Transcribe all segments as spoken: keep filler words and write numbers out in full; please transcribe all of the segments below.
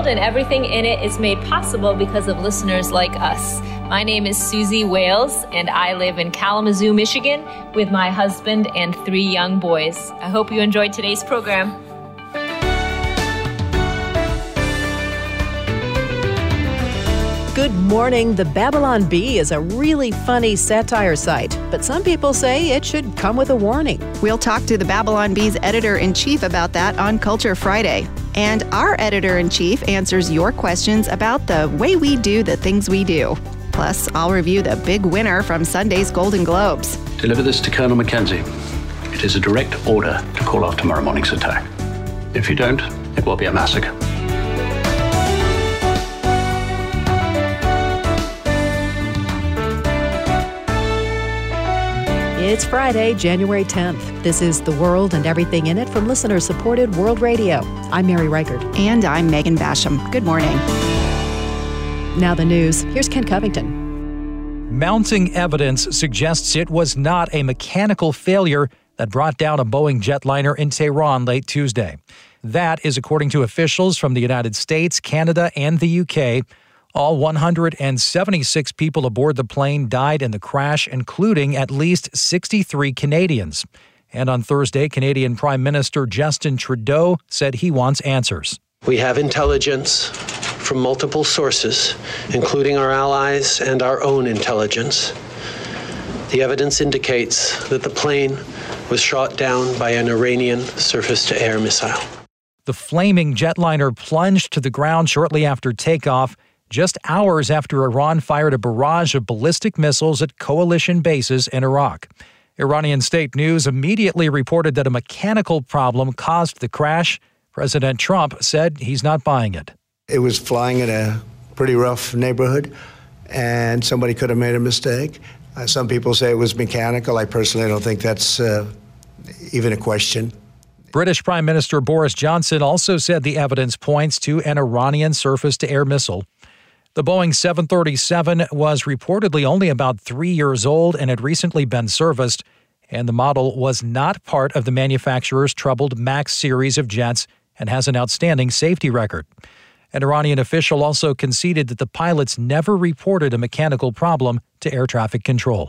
world and everything in it is made possible because of listeners like us. My name is Susie Wales, and I live in Kalamazoo, Michigan, with my husband and three young boys. I hope you enjoyed today's program. Good morning. The Babylon Bee is a really funny satire site, but some people say it should come with a warning. We'll talk to the Babylon Bee's editor-in-chief about that on Culture Friday. And our editor-in-chief answers your questions about the way we do the things we do. Plus, I'll review the big winner from Sunday's Golden Globes. Deliver this to Colonel Mackenzie. It is a direct order to call off tomorrow morning's attack. If you don't, it will be a massacre. It's Friday, January tenth. This is The World and Everything in It from listener-supported World Radio. I'm Mary Reichert. And I'm Megan Basham. Good morning. Now the news. Here's Ken Covington. Mounting evidence suggests it was not a mechanical failure that brought down a Boeing jetliner in Tehran late Tuesday. That is according to officials from the United States, Canada, and the U K. All one hundred seventy-six people aboard the plane died in the crash, including at least sixty-three Canadians. And on Thursday, Canadian Prime Minister Justin Trudeau said he wants answers. We have intelligence from multiple sources, including our allies and our own intelligence. The evidence indicates that the plane was shot down by an Iranian surface-to-air missile. The flaming jetliner plunged to the ground shortly after takeoff, just hours after Iran fired a barrage of ballistic missiles at coalition bases in Iraq. Iranian state news immediately reported that a mechanical problem caused the crash. President Trump said he's not buying it. It was flying in a pretty rough neighborhood, and somebody could have made a mistake. Uh, some people say it was mechanical. I personally don't think that's uh, even a question. British Prime Minister Boris Johnson also said the evidence points to an Iranian surface-to-air missile. The Boeing seven thirty-seven was reportedly only about three years old and had recently been serviced, and the model was not part of the manufacturer's troubled MAX series of jets and has an outstanding safety record. An Iranian official also conceded that the pilots never reported a mechanical problem to air traffic control.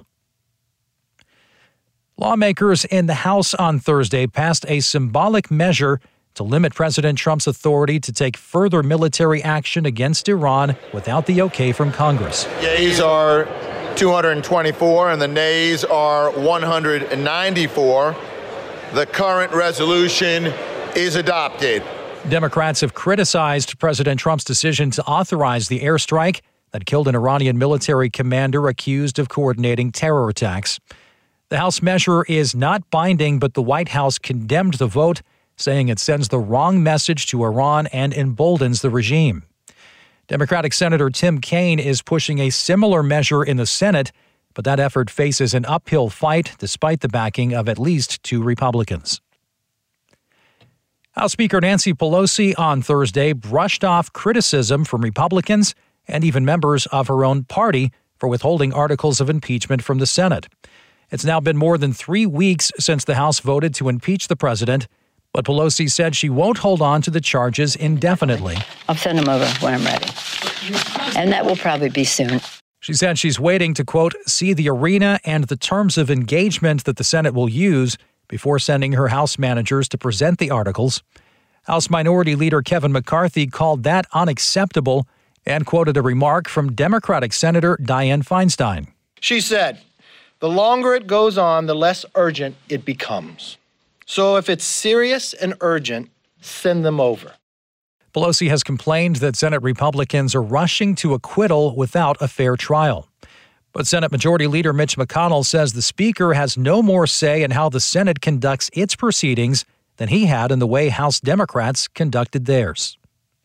Lawmakers in the House on Thursday passed a symbolic measure to limit President Trump's authority to take further military action against Iran without the okay from Congress. Yeas are two hundred twenty-four and the nays are one hundred ninety-four. The current resolution is adopted. Democrats have criticized President Trump's decision to authorize the airstrike that killed an Iranian military commander accused of coordinating terror attacks. The House measure is not binding, but the White House condemned the vote, saying it sends the wrong message to Iran and emboldens the regime. Democratic Senator Tim Kaine is pushing a similar measure in the Senate, but that effort faces an uphill fight despite the backing of at least two Republicans. House Speaker Nancy Pelosi on Thursday brushed off criticism from Republicans and even members of her own party for withholding articles of impeachment from the Senate. It's now been more than three weeks since the House voted to impeach the president, but Pelosi said she won't hold on to the charges indefinitely. I'll send them over when I'm ready. And that will probably be soon. She said she's waiting to, quote, see the arena and the terms of engagement that the Senate will use before sending her House managers to present the articles. House Minority Leader Kevin McCarthy called that unacceptable and quoted a remark from Democratic Senator Dianne Feinstein. She said, the longer it goes on, the less urgent it becomes. So if it's serious and urgent, send them over. Pelosi has complained that Senate Republicans are rushing to acquittal without a fair trial. But Senate Majority Leader Mitch McConnell says the Speaker has no more say in how the Senate conducts its proceedings than he had in the way House Democrats conducted theirs.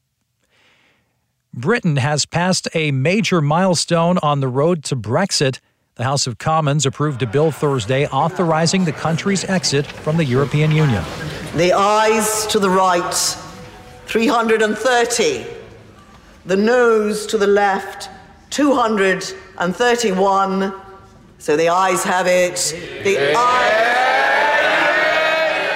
Britain has passed a major milestone on the road to Brexit. The House of Commons approved a bill Thursday authorizing the country's exit from the European Union. The ayes to the right, three hundred thirty. The noes to the left, two hundred thirty-one. So the ayes have it. The ayes.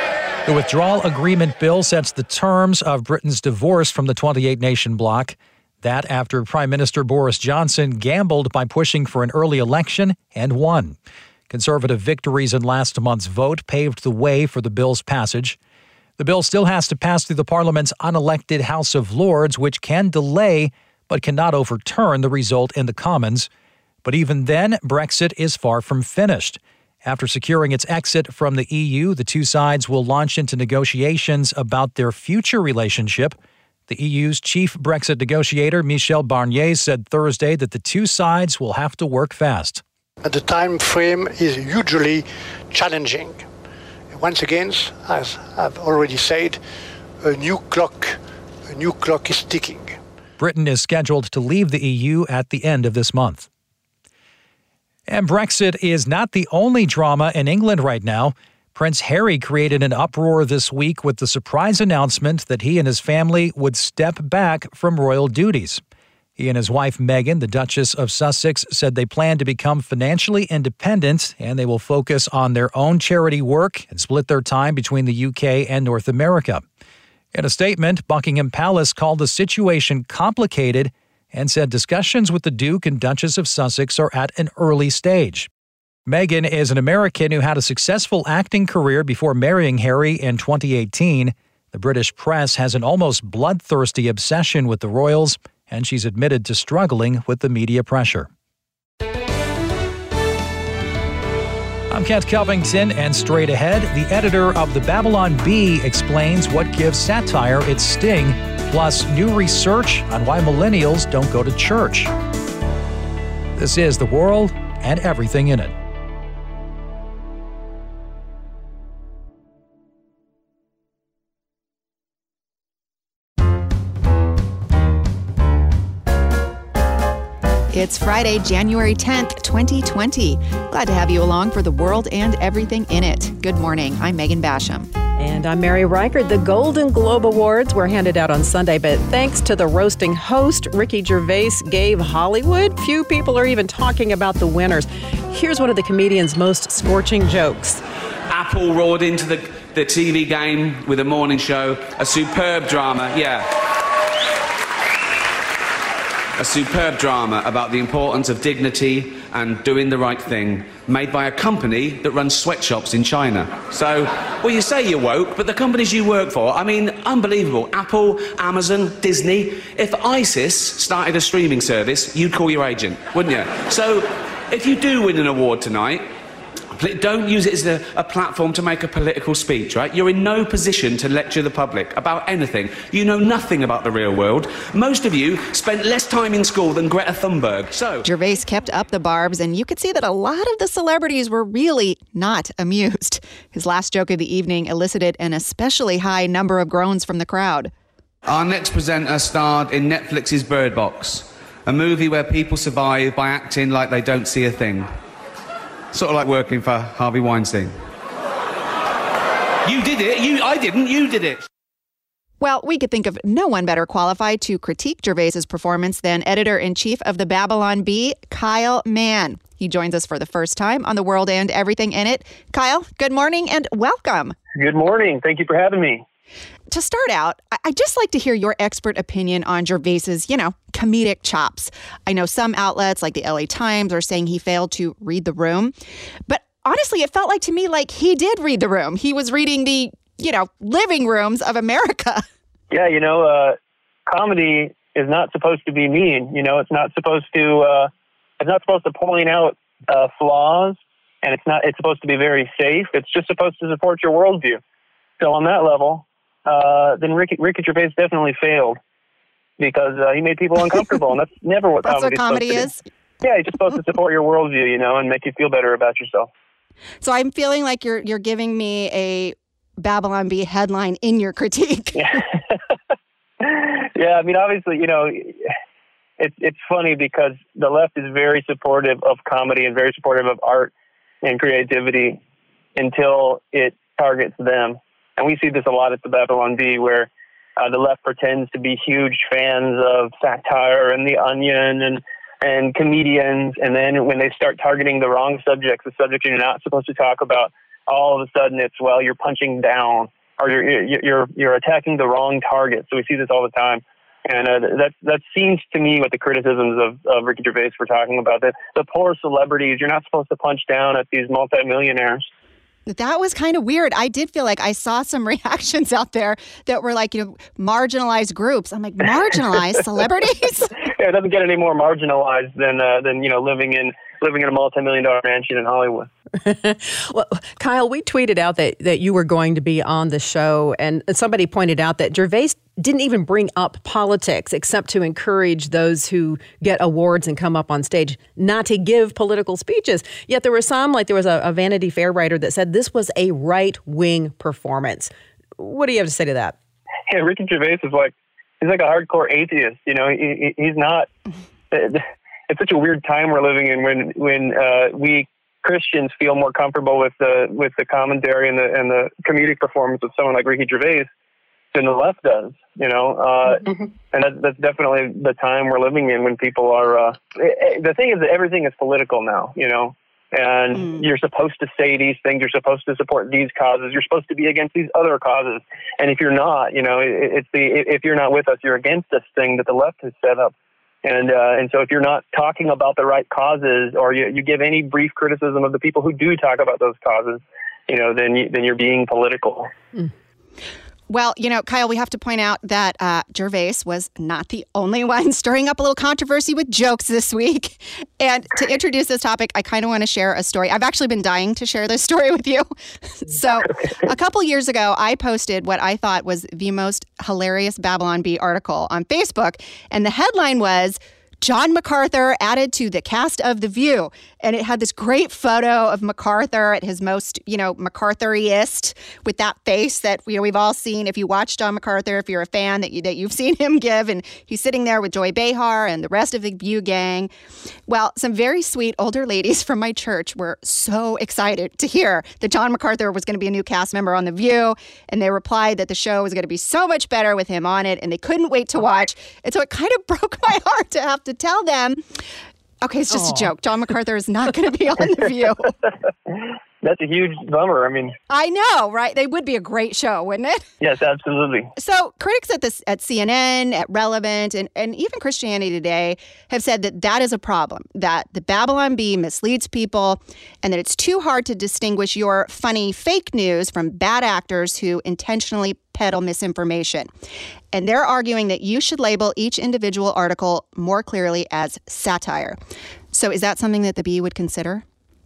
The withdrawal agreement bill sets the terms of Britain's divorce from the twenty-eight nation bloc. That after Prime Minister Boris Johnson gambled by pushing for an early election and won. Conservative victories in last month's vote paved the way for the bill's passage. The bill still has to pass through the Parliament's unelected House of Lords, which can delay but cannot overturn the result in the Commons. But even then, Brexit is far from finished. After securing its exit from the E U, the two sides will launch into negotiations about their future relationship. The E U's chief Brexit negotiator, Michel Barnier, said Thursday that the two sides will have to work fast. The time frame is hugely challenging. Once again, as I've already said, a new clock, a new clock is ticking. Britain is scheduled to leave the E U at the end of this month. And Brexit is not the only drama in England right now. Prince Harry created an uproar this week with the surprise announcement that he and his family would step back from royal duties. He and his wife Meghan, the Duchess of Sussex, said they plan to become financially independent and they will focus on their own charity work and split their time between the U K and North America. In a statement, Buckingham Palace called the situation complicated and said discussions with the Duke and Duchess of Sussex are at an early stage. Meghan is an American who had a successful acting career before marrying Harry in twenty eighteen. The British press has an almost bloodthirsty obsession with the royals, and she's admitted to struggling with the media pressure. I'm Kent Covington, and straight ahead, the editor of the Babylon Bee explains what gives satire its sting, plus new research on why millennials don't go to church. This is The World and Everything in It. It's Friday, January tenth, twenty twenty. Glad to have you along for The World and Everything in It. Good morning. I'm Megan Basham. And I'm Mary Reichert. The Golden Globe Awards were handed out on Sunday, but thanks to the roasting host, Ricky Gervais gave Hollywood, few people are even talking about the winners. Here's one of the comedian's most scorching jokes. Apple roared into the, the T V game with a morning show, a superb drama, yeah. A superb drama about the importance of dignity and doing the right thing, made by a company that runs sweatshops in China. So, well, you say you're woke, but the companies you work for, I mean, unbelievable. Apple, Amazon, Disney. If ISIS started a streaming service, you'd call your agent, wouldn't you? So, if you do win an award tonight, don't use it as a, a platform to make a political speech, right? You're in no position to lecture the public about anything. You know nothing about the real world. Most of you spent less time in school than Greta Thunberg. So Gervais kept up the barbs, and you could see that a lot of the celebrities were really not amused. His last joke of the evening elicited an especially high number of groans from the crowd. Our next presenter starred in Netflix's Bird Box, a movie where people survive by acting like they don't see a thing. Sort of like working for Harvey Weinstein. You did it. You, I didn't. You did it. Well, we could think of no one better qualified to critique Gervais's performance than editor-in-chief of the Babylon Bee, Kyle Mann. He joins us for the first time on The World and Everything in It. Kyle, good morning and welcome. Good morning. Thank you for having me. To start out, I'd just like to hear your expert opinion on Gervais's, you know, comedic chops. I know some outlets like the L A Times are saying he failed to read the room. But honestly, it felt like to me like he did read the room. He was reading the, you know, living rooms of America. Yeah, you know, uh, comedy is not supposed to be mean. You know, it's not supposed to, uh, it's not supposed to point out uh, flaws, and it's not, it's supposed to be very safe. It's just supposed to support your worldview. So on that level, uh, then Ricky, Ricky Gervais definitely failed because uh, he made people uncomfortable, and that's never what that's comedy, what comedy is. is. Yeah, it's just supposed to support your worldview, you know, and make you feel better about yourself. So I'm feeling like you're you're giving me a Babylon Bee headline in your critique. Yeah, yeah I mean, obviously, you know, it's it's funny because the left is very supportive of comedy and very supportive of art and creativity until it targets them. And we see this a lot at the Babylon Bee, where uh, the left pretends to be huge fans of satire and The Onion and and comedians, and then when they start targeting the wrong subjects, the subject you're not supposed to talk about, all of a sudden it's, well, you're punching down or you're you're you're attacking the wrong target. So we see this all the time. And uh, that that seems to me what the criticisms of, of Ricky Gervais were talking about, that the poor celebrities, you're not supposed to punch down at these multimillionaires. That was kind of weird. I did feel like I saw some reactions out there that were like, you know, marginalized groups. I'm like, marginalized celebrities? Yeah, it doesn't get any more marginalized than uh, than you know living in living in a multi-million dollar mansion in Hollywood. Well, Kyle, we tweeted out that, that you were going to be on the show, and somebody pointed out that Gervais didn't even bring up politics except to encourage those who get awards and come up on stage not to give political speeches. Yet there were some, like there was a, a Vanity Fair writer that said this was a right-wing performance. What do you have to say to that? Yeah, Ricky Gervais is like, he's like a hardcore atheist. You know, he, he's not, it's such a weird time we're living in when, when uh, we Christians feel more comfortable with the with the commentary and the and the comedic performance of someone like Ricky Gervais than the left does, you know, uh, mm-hmm. and that, that's definitely the time we're living in when people are. Uh, it, it, the thing is that everything is political now, you know, and mm. you're supposed to say these things. You're supposed to support these causes. You're supposed to be against these other causes, and if you're not, you know, it, it's the if you're not with us, you're against this thing that the left has set up. And uh, and so if you're not talking about the right causes, or you, you give any brief criticism of the people who do talk about those causes, you know, then you, then you're being political. Mm. Well, you know, Kyle, we have to point out that uh, Gervais was not the only one stirring up a little controversy with jokes this week. And to introduce this topic, I kind of want to share a story. I've actually been dying to share this story with you. So a couple years ago, I posted what I thought was the most hilarious Babylon Bee article on Facebook. And the headline was, John MacArthur added to the cast of The View. And it had this great photo of MacArthur at his most, you know, MacArthur-iest, with that face that, you know, we've all seen. If you watch John MacArthur, if you're a fan, that, you, that you've seen him give. And he's sitting there with Joy Behar and the rest of the View gang. Well, some very sweet older ladies from my church were so excited to hear that John MacArthur was going to be a new cast member on The View. And they replied that the show was going to be so much better with him on it. And they couldn't wait to watch. And so it kind of broke my heart to have to tell them, okay, it's just Aww. a joke. John MacArthur is not going to be on The View. That's a huge bummer. I mean, I know, right? They would be a great show, wouldn't it? Yes, absolutely. So critics at this at C N N, at Relevant, and, and even Christianity Today have said that that is a problem, that the Babylon Bee misleads people, and that it's too hard to distinguish your funny fake news from bad actors who intentionally peddle misinformation. And they're arguing that you should label each individual article more clearly as satire. So is that something that the Bee would consider?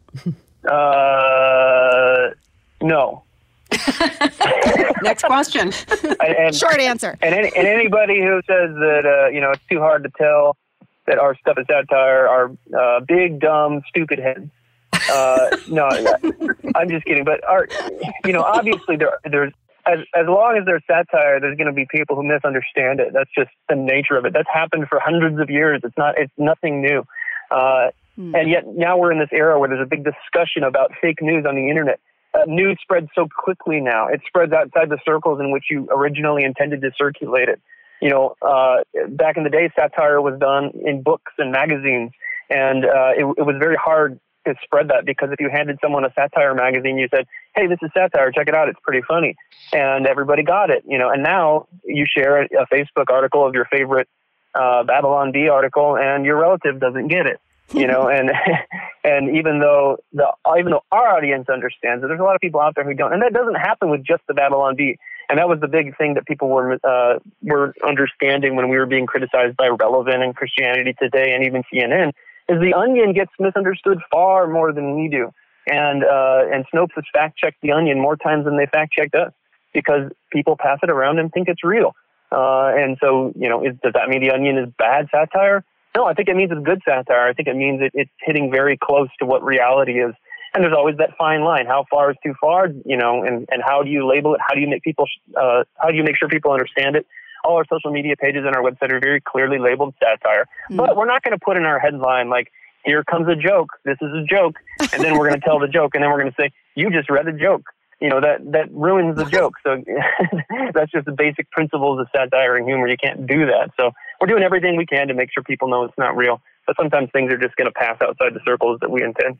Uh, no. Next question. and, and, Short answer. And, any, and anybody who says that, uh, you know, it's too hard to tell that our stuff is satire are uh, big, dumb, stupid heads. Uh, no, I'm just kidding. But, our, you know, obviously there, there's, as, as long as there's satire, there's going to be people who misunderstand it. That's just the nature of it. That's happened for hundreds of years. It's not, it's nothing new. Uh, And yet now we're in this era where there's a big discussion about fake news on the internet. Uh, news spreads so quickly now. It spreads outside the circles in which you originally intended to circulate it. You know, uh, back in the day, satire was done in books and magazines. And uh, it, it was very hard to spread that, because if you handed someone a satire magazine, you said, hey, this is satire, check it out, it's pretty funny. And everybody got it, you know. And now you share a, a Facebook article of your favorite uh, Babylon Bee article, and your relative doesn't get it. You know, and and even though the even though our audience understands it, there's a lot of people out there who don't, and that doesn't happen with just the Babylon Bee. And that was the big thing that people were uh, were understanding when we were being criticized by Relevant and Christianity Today and even C N N, is the Onion gets misunderstood far more than we do, and uh, and Snopes has fact checked the Onion more times than they fact checked us, because people pass it around and think it's real. Uh, and so, you know, is, does that mean the Onion is bad satire? No, I think it means it's good satire. I think it means it, it's hitting very close to what reality is. And there's always that fine line. How far is too far? You know, and, and how do you label it? How do you make people, uh, how do you make sure people understand it? All our social media pages and our website are very clearly labeled satire. Mm. But we're not going to put in our headline, like, here comes a joke. This is a joke. And then we're going to tell the joke. And then we're going to say, you just read a joke. You know, that, that ruins the joke. So that's just the basic principles of satire and humor. You can't do that. So we're doing everything we can to make sure people know it's not real. But sometimes things are just going to pass outside the circles that we intend.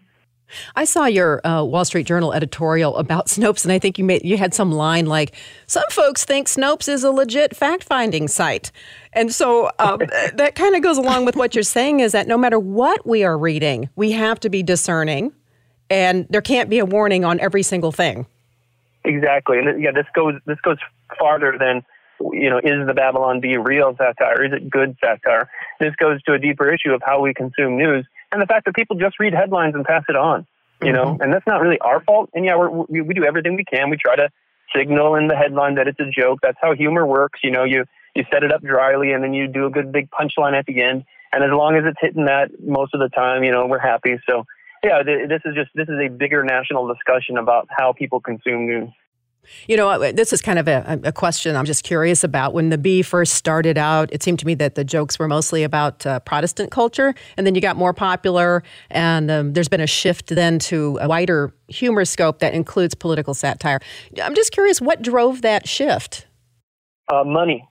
I saw your uh, Wall Street Journal editorial about Snopes, and I think you made you had some line like, some folks think Snopes is a legit fact-finding site. And so um, that kind of goes along with what you're saying, is that no matter what we are reading, we have to be discerning, and there can't be a warning on every single thing. Exactly. And yeah, this goes this goes farther than, you know, is the Babylon Bee real satire? Is it good satire? This goes to a deeper issue of how we consume news. And the fact that people just read headlines and pass it on, you know, mm-hmm. and that's not really our fault. And yeah, we're, we we do everything we can. We try to signal in the headline that it's a joke. That's how humor works. You know, you, you set it up dryly and then you do a good big punchline at the end. And as long as it's hitting that most of the time, you know, we're happy. So yeah, th- this is just, this is a bigger national discussion about how people consume news. You know, this is kind of a, a question I'm just curious about. When the Bee first started out, it seemed to me that the jokes were mostly about uh, Protestant culture, and then you got more popular, and um, there's been a shift then to a wider humor scope that includes political satire. I'm just curious, what drove that shift? Uh, money.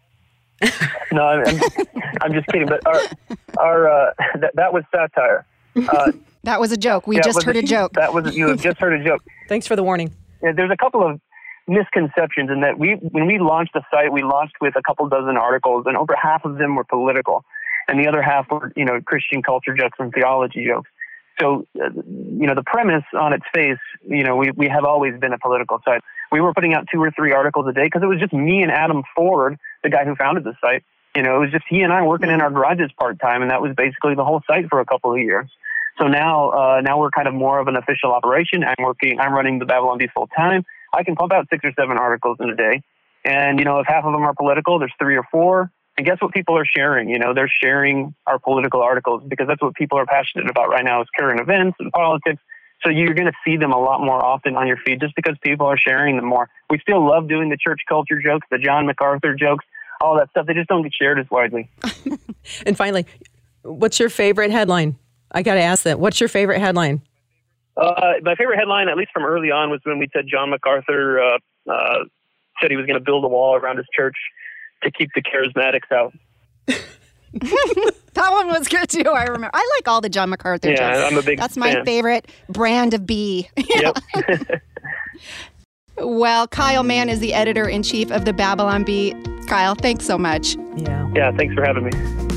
No, I'm, I'm, I'm just kidding, but our, our uh, that, that was satire. Uh, that was a joke. We yeah, just heard a, a joke. That was, you have just heard a joke. Thanks for the warning. Yeah, there's a couple of misconceptions in that we, when we launched the site, we launched with a couple dozen articles, and over half of them were political, and the other half were, you know, Christian culture jokes and theology jokes. So, uh, you know, the premise on its face, you know, we, we have always been a political site. We were putting out two or three articles a day because it was just me and Adam Ford, the guy who founded the site. You know, it was just he and I working in our garages part-time, and that was basically the whole site for a couple of years. So now, uh, now we're kind of more of an official operation. I'm working, I'm running the Babylon Bee full-time. I can pump out six or seven articles in a day. And, you know, if half of them are political, there's three or four. And guess what people are sharing? You know, they're sharing our political articles because that's what people are passionate about right now is current events and politics. So you're going to see them a lot more often on your feed just because people are sharing them more. We still love doing the church culture jokes, the John MacArthur jokes, all that stuff. They just don't get shared as widely. And finally, what's your favorite headline? I got to ask that. What's your favorite headline? Uh, my favorite headline, at least from early on, was when we said John MacArthur uh, uh, said he was going to build a wall around his church to keep the charismatics out. That one was good too. I remember. I like all the John MacArthur yeah, jokes. I'm a big That's my fan. favorite brand of bee. Yep. Well, Kyle Mann is the editor-in-chief of the Babylon Bee. Kyle, thanks so much. Yeah. Yeah, thanks for having me.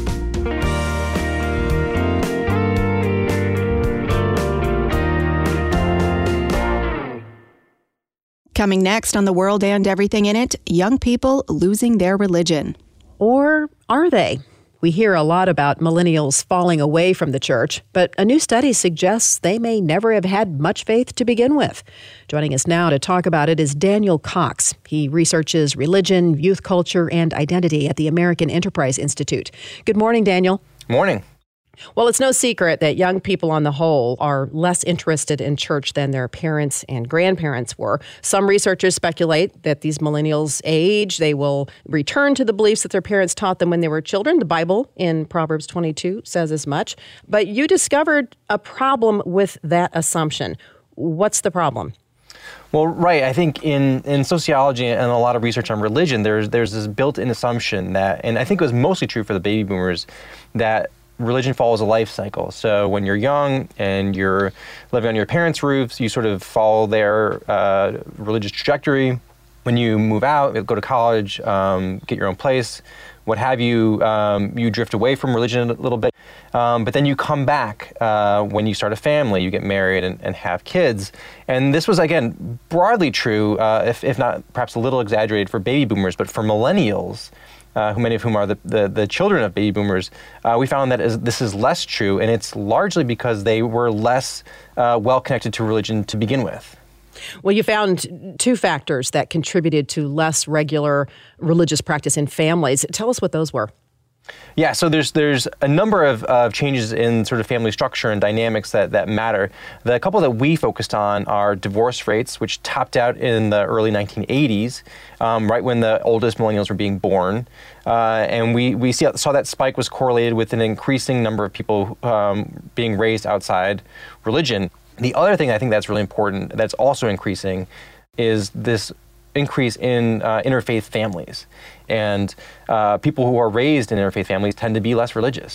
Coming next on The World and Everything in It, young people losing their religion. Or are they? We hear a lot about millennials falling away from the church, but a new study suggests they may never have had much faith to begin with. Joining us now to talk about it is Daniel Cox. He researches religion, youth culture, and identity at the American Enterprise Institute. Good morning, Daniel. Morning. Well, it's no secret that young people on the whole are less interested in church than their parents and grandparents were. Some researchers speculate that these millennials age, they will return to the beliefs that their parents taught them when they were children. The Bible in Proverbs twenty-two says as much. But you discovered a problem with that assumption. What's the problem? Well, right. I think in, in sociology and a lot of research on religion, there's there's this built-in assumption that, and I think it was mostly true for the baby boomers, that religion follows a life cycle. So when you're young and you're living on your parents' roofs, you sort of follow their uh, religious trajectory. When you move out, go to college, um, get your own place, what have you, um, you drift away from religion a little bit. Um, but then you come back uh, when you start a family, you get married and, and have kids. And this was, again, broadly true, uh, if, if not perhaps a little exaggerated for baby boomers, but for millennials, Uh, who many of whom are the, the, the children of baby boomers, uh, we found that is, this is less true, and it's largely because they were less uh, well-connected to religion to begin with. Well, you found two factors that contributed to less regular religious practice in families. Tell us what those were. Yeah, so there's there's a number of, of changes in sort of family structure and dynamics that, that matter. The couple that we focused on are divorce rates, which topped out in the early nineteen eighties, um, right when the oldest millennials were being born. Uh, and we, we see, saw that spike was correlated with an increasing number of people um, being raised outside religion. The other thing I think that's really important that's also increasing is this increase in uh, interfaith families. And uh, people who are raised in interfaith families tend to be less religious.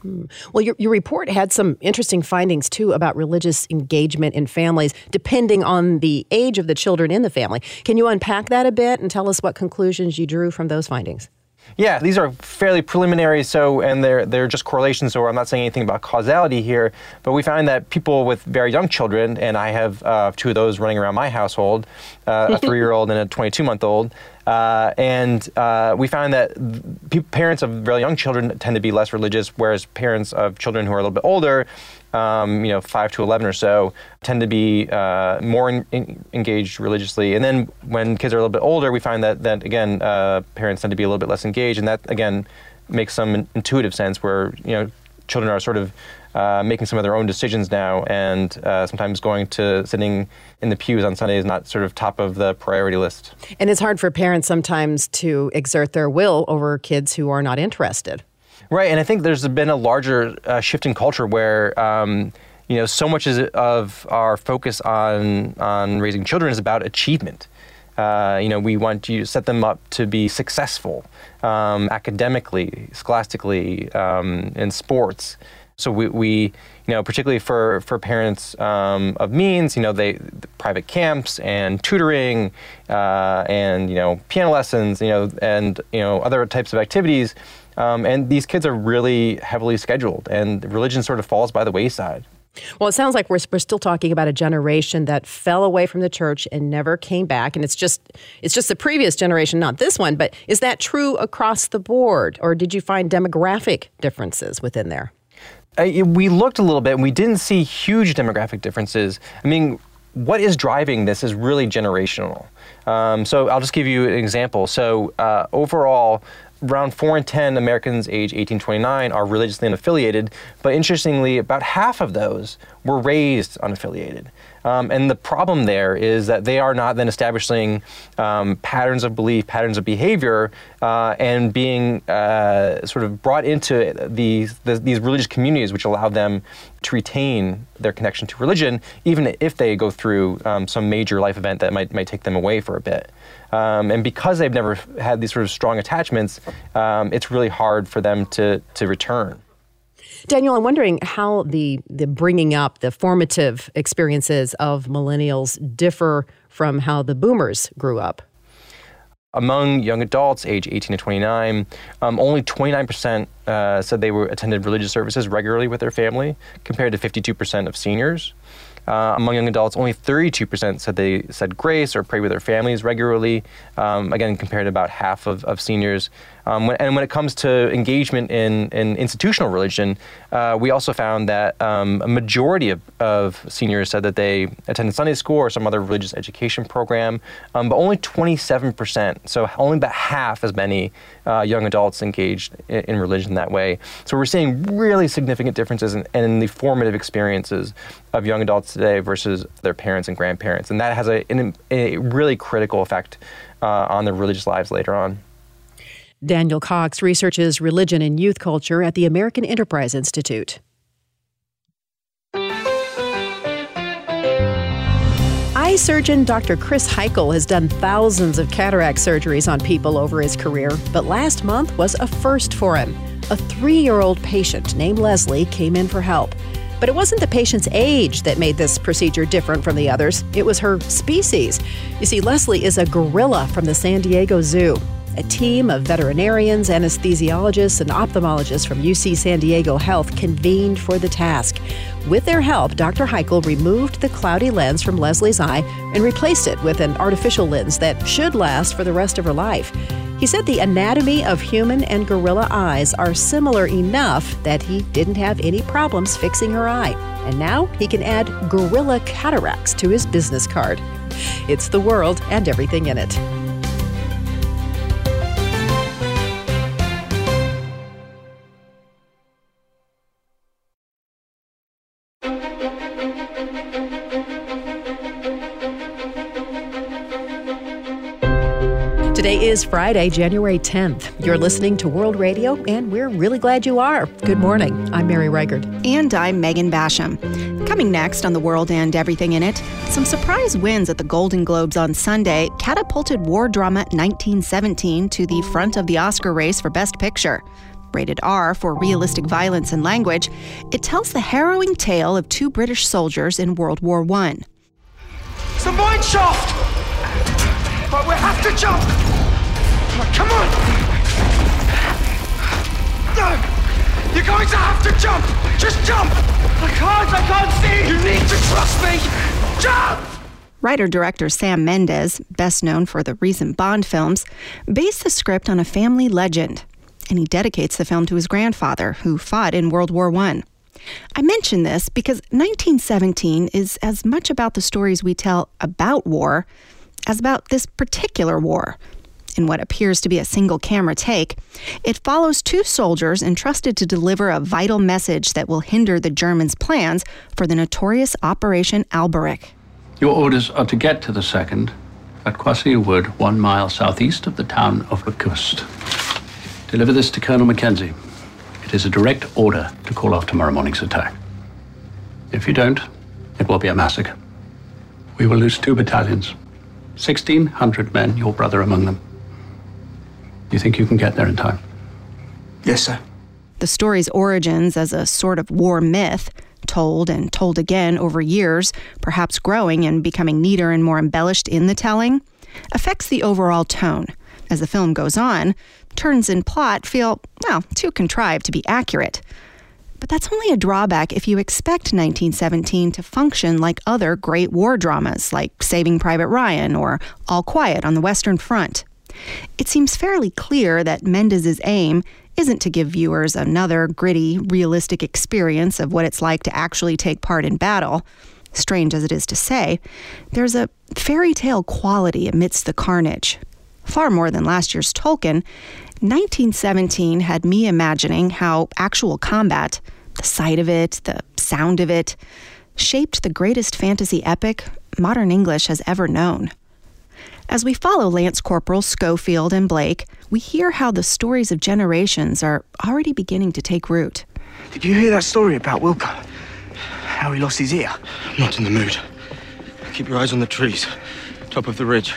Hmm. Well, your, your report had some interesting findings, too, about religious engagement in families, depending on the age of the children in the family. Can you unpack that a bit and tell us what conclusions you drew from those findings? Yeah, these are fairly preliminary, so and they're they're just correlations, so I'm not saying anything about causality here, but we find that people with very young children, and I have uh, two of those running around my household, uh, a three-year-old and a twenty-two-month-old, uh, and uh, we find that pe- parents of very young children tend to be less religious, whereas parents of children who are a little bit older, Um, you know, five to eleven or so, tend to be uh, more in, in, engaged religiously. And then when kids are a little bit older, we find that, that again, uh, parents tend to be a little bit less engaged. And that, again, makes some intuitive sense where, you know, children are sort of uh, making some of their own decisions now. And uh, sometimes going to sitting in the pews on Sunday is not sort of top of the priority list. And it's hard for parents sometimes to exert their will over kids who are not interested. Right, and I think there's been a larger uh, shift in culture where, um, you know, so much is, of our focus on on raising children is about achievement. Uh, you know, we want you to set them up to be successful um, academically, scholastically, um, in sports. So we, we, you know, particularly for, for parents um, of means, you know, they the private camps and tutoring uh, and, you know, piano lessons, you know, and, you know, other types of activities. Um, and these kids are really heavily scheduled, and religion sort of falls by the wayside. Well, it sounds like we're, we're still talking about a generation that fell away from the church and never came back. And it's just it's just the previous generation, not this one. But is that true across the board? Or did you find demographic differences within there? Uh, we looked a little bit, and we didn't see huge demographic differences. I mean, what is driving this is really generational. Um, so I'll just give you an example. So uh, overall, around four in ten Americans age eighteen to twenty-nine are religiously unaffiliated, but interestingly, about half of those were raised unaffiliated. Um, and the problem there is that they are not then establishing um, patterns of belief, patterns of behavior, uh, and being uh, sort of brought into these, the, these religious communities, which allow them to retain their connection to religion, even if they go through um, some major life event that might, might take them away for a bit. Um, and because they've never had these sort of strong attachments, um, it's really hard for them to, to return. Daniel, I'm wondering how the, the bringing up, the formative experiences of millennials differ from how the boomers grew up. Among young adults, age eighteen to twenty-nine, um, only twenty-nine percent uh, said they were attended religious services regularly with their family, compared to fifty-two percent of seniors. Uh, among young adults, only thirty-two percent said they said grace or prayed with their families regularly, um, again, compared to about half of, of seniors. Um, when, and when it comes to engagement in, in institutional religion, uh, we also found that um, a majority of, of seniors said that they attended Sunday school or some other religious education program, um, but only twenty-seven percent, so only about half as many uh, young adults engaged in, in religion that way. So we're seeing really significant differences in, in the formative experiences of young adults today versus their parents and grandparents, and that has a, a really critical effect uh, on their religious lives later on. Daniel Cox researches religion and youth culture at the American Enterprise Institute. Eye surgeon Doctor Chris Heichel has done thousands of cataract surgeries on people over his career, but last month was a first for him. A three-year-old patient named Leslie came in for help. But it wasn't the patient's age that made this procedure different from the others. It was her species. You see, Leslie is a gorilla from the San Diego Zoo. A team of veterinarians, anesthesiologists, and ophthalmologists from U C San Diego Health convened for the task. With their help, Doctor Heichel removed the cloudy lens from Leslie's eye and replaced it with an artificial lens that should last for the rest of her life. He said the anatomy of human and gorilla eyes are similar enough that he didn't have any problems fixing her eye. And now he can add gorilla cataracts to his business card. It's the world and everything in it. Today is Friday, January tenth. You're listening to World Radio, and we're really glad you are. Good morning. I'm Mary Reichert. And I'm Megan Basham. Coming next on The World and Everything in It, some surprise wins at the Golden Globes on Sunday catapulted war drama nineteen seventeen to the front of the Oscar race for Best Picture. rated R for realistic violence and language, it tells the harrowing tale of two British soldiers in World War One. It's a mine shaft! But we have to jump! Come on! No! You're going to have to jump! Just jump! I can't, I can't see! You need to trust me! Jump! Writer-director Sam Mendes, best known for the recent Bond films, based the script on a family legend, and he dedicates the film to his grandfather, who fought in World War One. I mention this because nineteen seventeen is as much about the stories we tell about war as about this particular war. In what appears to be a single camera take, it follows two soldiers entrusted to deliver a vital message that will hinder the Germans' plans for the notorious Operation Alberic. Your orders are to get to the second at Kwasi Wood, one mile southeast of the town of Irkutsk. Deliver this to Colonel Mackenzie. It is a direct order to call off tomorrow morning's attack. If you don't, it will be a massacre. We will lose two battalions, sixteen hundred men, your brother among them. You think you can get there in time? Yes, sir. The story's origins as a sort of war myth, told and told again over years, perhaps growing and becoming neater and more embellished in the telling, affects the overall tone. As the film goes on, turns in plot feel, well, too contrived to be accurate. But that's only a drawback if you expect nineteen seventeen to function like other great war dramas, like Saving Private Ryan or All Quiet on the Western Front. It seems fairly clear that Mendes' aim isn't to give viewers another gritty, realistic experience of what it's like to actually take part in battle. Strange as it is to say, there's a fairy tale quality amidst the carnage. Far more than last year's Tolkien, nineteen seventeen had me imagining how actual combat, the sight of it, the sound of it, shaped the greatest fantasy epic modern English has ever known. As we follow Lance Corporals Schofield and Blake, we hear how the stories of generations are already beginning to take root. Did you hear that story about Wilco? How he lost his ear? I'm not in the mood. Keep your eyes on the trees, top of the ridge.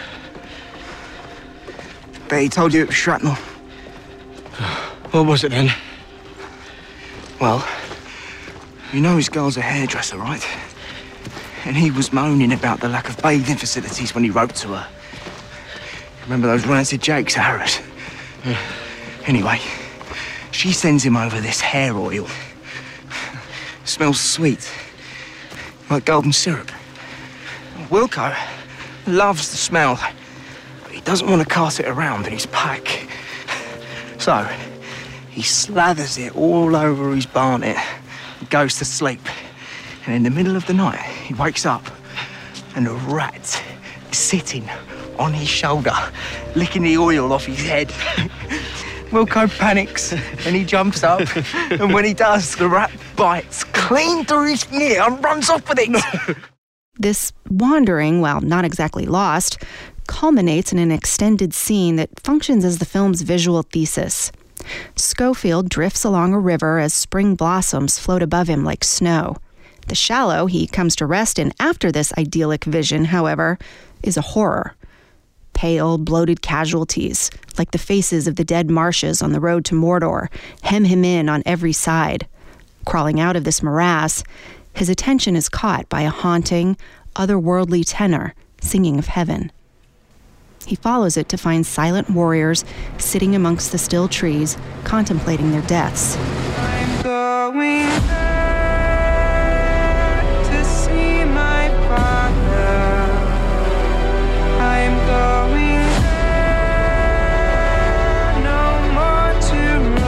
Bet he told you it was shrapnel. What was it then? Well, you know his girl's a hairdresser, right? And he was moaning about the lack of bathing facilities when he wrote to her. Remember those rancid Jakes, Harris? Yeah. Anyway, she sends him over this hair oil. Smells sweet, like golden syrup. Wilco loves the smell, but he doesn't want to cart it around in his pack. So, he slathers it all over his barnet and goes to sleep. And in the middle of the night, he wakes up and a rat is sitting on his shoulder, licking the oil off his head. Wilco panics and he jumps up, and when he does, the rat bites clean through his ear and runs off with it. This wandering, while not exactly lost, culminates in an extended scene that functions as the film's visual thesis. Schofield drifts along a river as spring blossoms float above him like snow. The shallow he comes to rest in after this idyllic vision, however, is a horror. Pale, bloated casualties, like the faces of the dead marshes on the road to Mordor, hem him in on every side. Crawling out of this morass, his attention is caught by a haunting, otherworldly tenor singing of heaven. He follows it to find silent warriors sitting amongst the still trees, contemplating their deaths. I'm going to see my father. I'm going no more to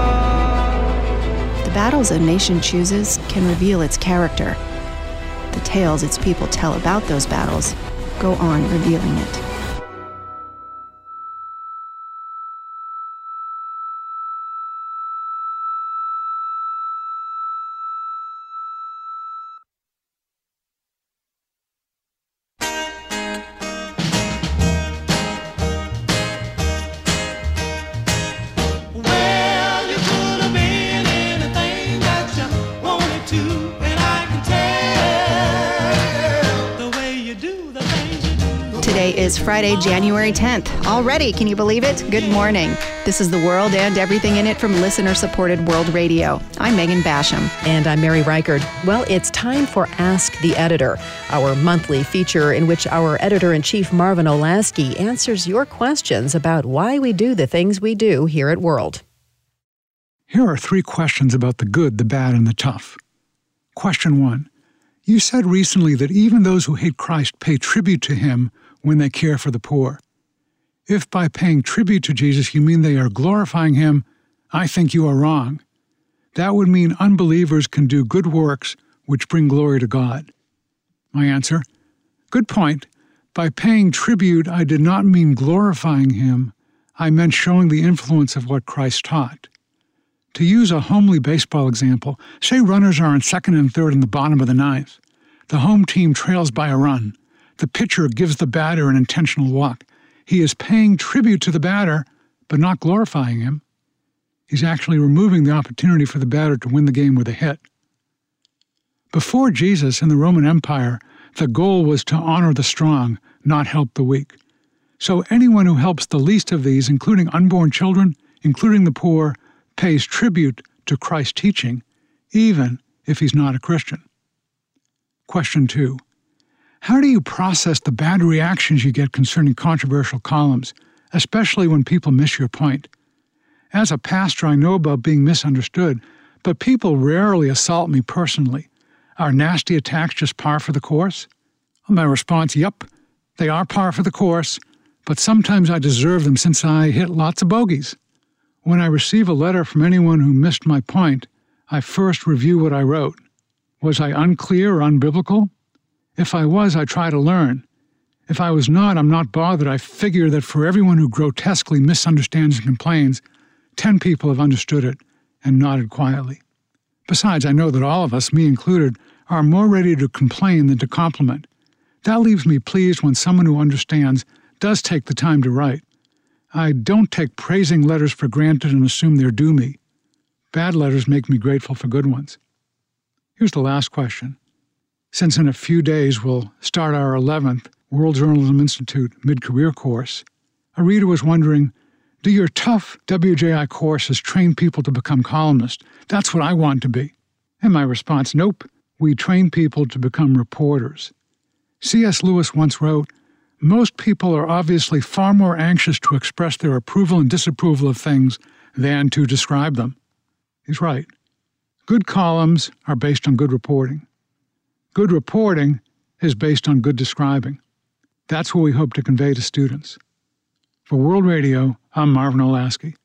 run. The battles a nation chooses can reveal its character. The tales its people tell about those battles go on revealing it. is Friday, January tenth. Already, can you believe it? Good morning. This is The World and everything in it from listener-supported World Radio. I'm Megan Basham. And I'm Mary Reichard. Well, it's time for Ask the Editor, our monthly feature in which our editor-in-chief Marvin Olasky answers your questions about why we do the things we do here at World. Here are three questions about the good, the bad, and the tough. Question one. You said recently that even those who hate Christ pay tribute to him when they care for the poor. If by paying tribute to Jesus you mean they are glorifying him, I think you are wrong. That would mean unbelievers can do good works which bring glory to God. My answer, good point. By paying tribute, I did not mean glorifying him. I meant showing the influence of what Christ taught. To use a homely baseball example, say runners are in second and third in the bottom of the ninth. The home team trails by a run. The pitcher gives the batter an intentional walk. He is paying tribute to the batter, but not glorifying him. He's actually removing the opportunity for the batter to win the game with a hit. Before Jesus in the Roman Empire, the goal was to honor the strong, not help the weak. So anyone who helps the least of these, including unborn children, including the poor, pays tribute to Christ's teaching, even if he's not a Christian. Question two. How do you process the bad reactions you get concerning controversial columns, especially when people miss your point? As a pastor, I know about being misunderstood, but people rarely assault me personally. Are nasty attacks just par for the course? My response, yep, they are par for the course, but sometimes I deserve them since I hit lots of bogeys. When I receive a letter from anyone who missed my point, I first review what I wrote. Was I unclear or unbiblical? If I was, I try to learn. If I was not, I'm not bothered. I figure that for everyone who grotesquely misunderstands and complains, ten people have understood it and nodded quietly. Besides, I know that all of us, me included, are more ready to complain than to compliment. That leaves me pleased when someone who understands does take the time to write. I don't take praising letters for granted and assume they're due me. Bad letters make me grateful for good ones. Here's the last question. Since in a few days we'll start our eleventh World Journalism Institute mid-career course, a reader was wondering, do your tough W J I courses train people to become columnists? That's what I want to be. And my response, nope, we train people to become reporters. C S Lewis once wrote, most people are obviously far more anxious to express their approval and disapproval of things than to describe them. He's right. Good columns are based on good reporting. Good reporting is based on good describing. That's what we hope to convey to students. For World Radio, I'm Marvin Olasky.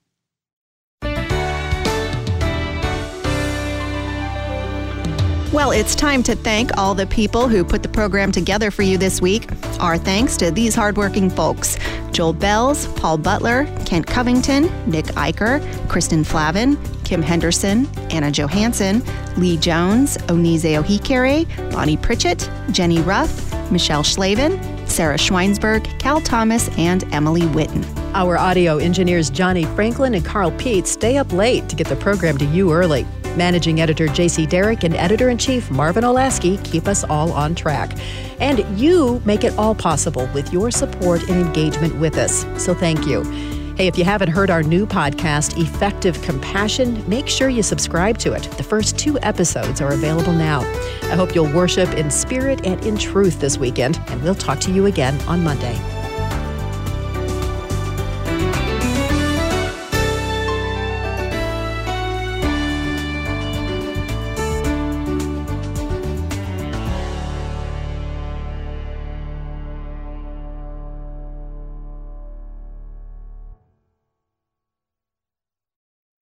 Well, it's time to thank all the people who put the program together for you this week. Our thanks to these hardworking folks: Joel Bells, Paul Butler, Kent Covington, Nick Eicher, Kristen Flavin, Kim Henderson, Anna Johansson, Lee Jones, Onize Ohikere, Bonnie Pritchett, Jenny Ruff, Michelle Schlavin, Sarah Schweinsberg, Cal Thomas, and Emily Witten. Our audio engineers Johnny Franklin and Carl Pete stay up late to get the program to you early. Managing editor J C Derrick and editor-in-chief Marvin Olasky keep us all on track. And you make it all possible with your support and engagement with us. So thank you. Hey, if you haven't heard our new podcast, Effective Compassion, make sure you subscribe to it. The first two episodes are available now. I hope you'll worship in spirit and in truth this weekend, and we'll talk to you again on Monday.